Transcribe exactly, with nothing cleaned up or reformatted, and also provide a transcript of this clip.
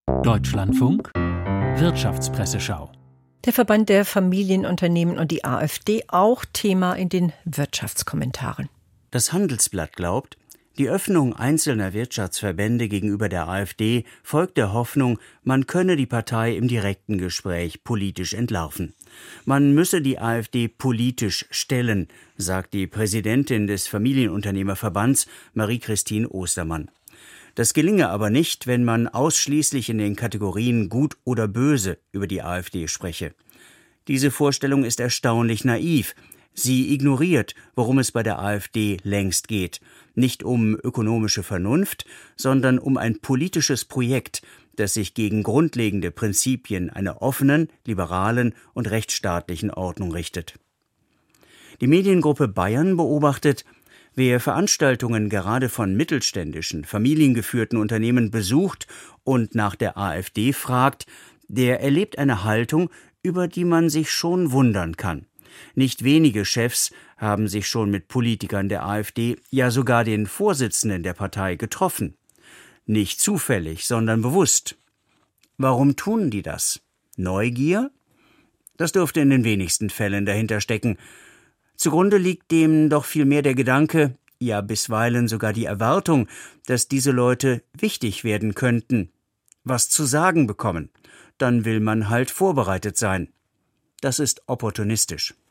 Deutschlandfunk Wirtschaftspresseschau. Der Verband der Familienunternehmen und die AfD auch Thema in den Wirtschaftskommentaren. Das Handelsblatt glaubt, die Öffnung einzelner Wirtschaftsverbände gegenüber der AfD folgt der Hoffnung, man könne die Partei im direkten Gespräch politisch entlarven. Man müsse die AfD politisch stellen, sagt die Präsidentin des Familienunternehmerverbands Marie-Christine Ostermann. Das gelinge aber nicht, wenn man ausschließlich in den Kategorien gut oder böse über die AfD spreche. Diese Vorstellung ist erstaunlich naiv. Sie ignoriert, worum es bei der AfD längst geht. Nicht um ökonomische Vernunft, sondern um ein politisches Projekt, das sich gegen grundlegende Prinzipien einer offenen, liberalen und rechtsstaatlichen Ordnung richtet. Die Mediengruppe Bayern beobachtet, wer Veranstaltungen gerade von mittelständischen, familiengeführten Unternehmen besucht und nach der AfD fragt, der erlebt eine Haltung, über die man sich schon wundern kann. Nicht wenige Chefs haben sich schon mit Politikern der AfD, ja sogar den Vorsitzenden der Partei getroffen. Nicht zufällig, sondern bewusst. Warum tun die das? Neugier? Das dürfte in den wenigsten Fällen dahinter stecken. Zugrunde liegt dem doch vielmehr der Gedanke, ja bisweilen sogar die Erwartung, dass diese Leute wichtig werden könnten, was zu sagen bekommen. Dann will man halt vorbereitet sein. Das ist opportunistisch.